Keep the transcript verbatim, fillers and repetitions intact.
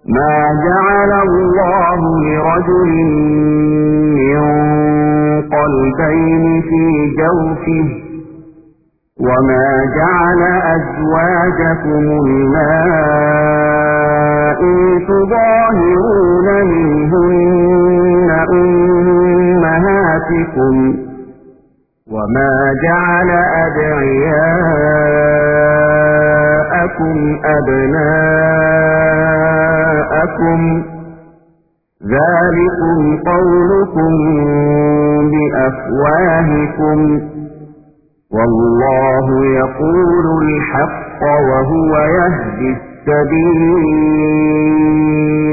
ما جعل الله لرجل من قلبين في جوفه وما جعل أزواجكم اللائي تظاهرون منهن أمهاتكم وما جعل أدعياءكم أبناءكم ذلكم قولكم بأفواهكم والله يقول الحق وهو يهدي السبيل